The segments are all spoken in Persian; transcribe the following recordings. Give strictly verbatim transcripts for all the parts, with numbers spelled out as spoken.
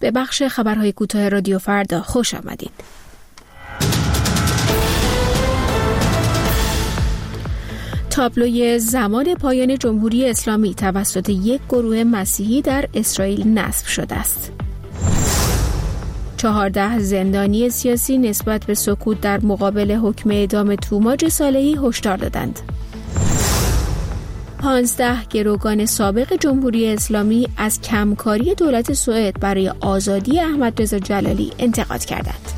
به بخش خبرهای کوتاه رادیو فردا خوش آمدید. تابلوی زمان پایان جمهوری اسلامی توسط یک گروه مسیحی در اسرائیل نصب شده است. چهارده زندانی سیاسی نسبت به سکوت در مقابل حکم اعدام توماج صالحی هشدار دادند. پانزده گروگان سابق جمهوری اسلامی از کمکاری دولت سوئد برای آزادی احمدرضا جلالی انتقاد کردند.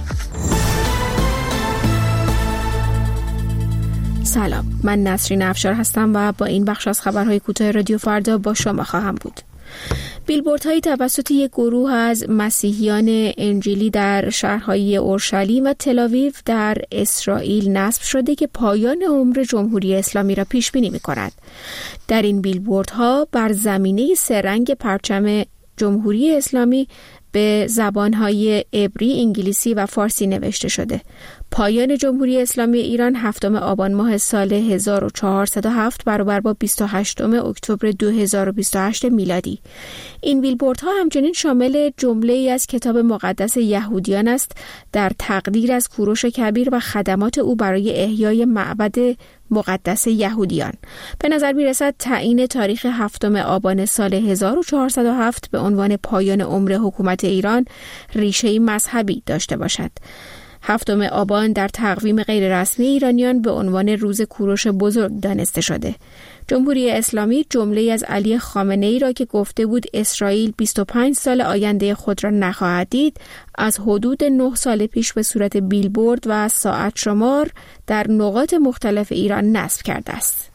سلام، من نسرین افشار هستم و با این بخش از خبرهای کوتاه رادیو فردا با شما خواهم بود. بیلبوردهایی توسط یک گروه از مسیحیان انجیلی در شهرهای اورشلیم و تل‌آویو در اسرائیل نصب شده که پایان عمر جمهوری اسلامی را پیش بینی می‌کند. در این بیلبوردها بر زمینه سه رنگ پرچم جمهوری اسلامی به زبانهای عبری، انگلیسی و فارسی نوشته شده: پایان جمهوری اسلامی ایران هفتم آبان ماه سال هزار و چهارصد و هفت برابر با بیست و هشتم اکتبر دو هزار و بیست و هشت میلادی. این بیلبوردها همچنین شامل جمله‌ای از کتاب مقدس یهودیان است در تقدیر از کوروش کبیر و خدمات او برای احیای معبد مقدس یهودیان. به نظر می‌رسد تعیین تاریخ هفتم آبان سال هزار و چهارصد و هفت به عنوان پایان عمر حکومت ایران ریشه‌ای مذهبی داشته باشد. هفتم آبان در تقویم غیررسمی ایرانیان به عنوان روز کوروش بزرگ دانسته شده. جمهوری اسلامی جمله‌ای از علی خامنه‌ای را که گفته بود اسرائیل بیست و پنج سال آینده خود را نخواهد دید، از حدود نه سال پیش به صورت بیلبورد و ساعت شمار در نقاط مختلف ایران نصب کرده است.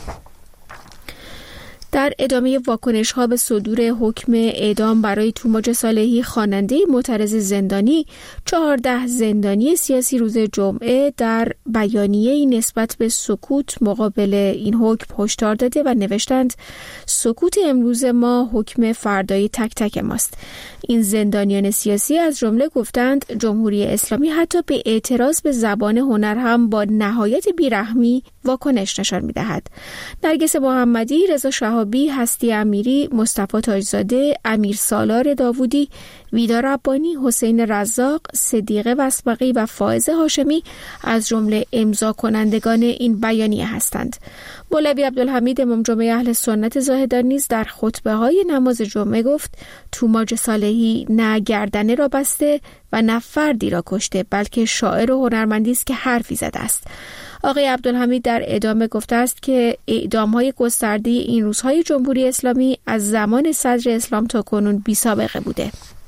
در ادامه واکنش‌ها به صدور حکم اعدام برای توماج صالحی، خواننده معترض زندانی، چهارده زندانی سیاسی روز جمعه در بیانیه‌ای نسبت به سکوت مقابل این حکم هشدار داده و نوشتند: سکوت امروز ما حکم فردای تک تک ماست. این زندانیان سیاسی از جمله گفتند جمهوری اسلامی حتی به اعتراض به زبان هنر هم با نهایت بیرحمی واکنش نشان می‌دهد. نرگس محمدی، رضا شهابی، هستی امیری، مصطفی تاجزاده، امیر سالار داوودی، ویدا ربانی، حسین رزاق، صدیقه وسبقی و فائز هاشمی از جمله امضا کنندگان این بیانیه هستند. مولوی عبدالحمید امام جمعه اهل سنت زاهدان نیز در خطبه‌های نماز جمعه گفت توماج صالحی نه گردنه را بسته و نه فردی را کشته، بلکه شاعر و هنرمندی است که حرفی زده است. آقای عبدالحمید در ادامه گفته است که اعدام‌های گسترده این روزهای جمهوری اسلامی از زمان صدر اسلام تا کنون بی‌سابقه بوده.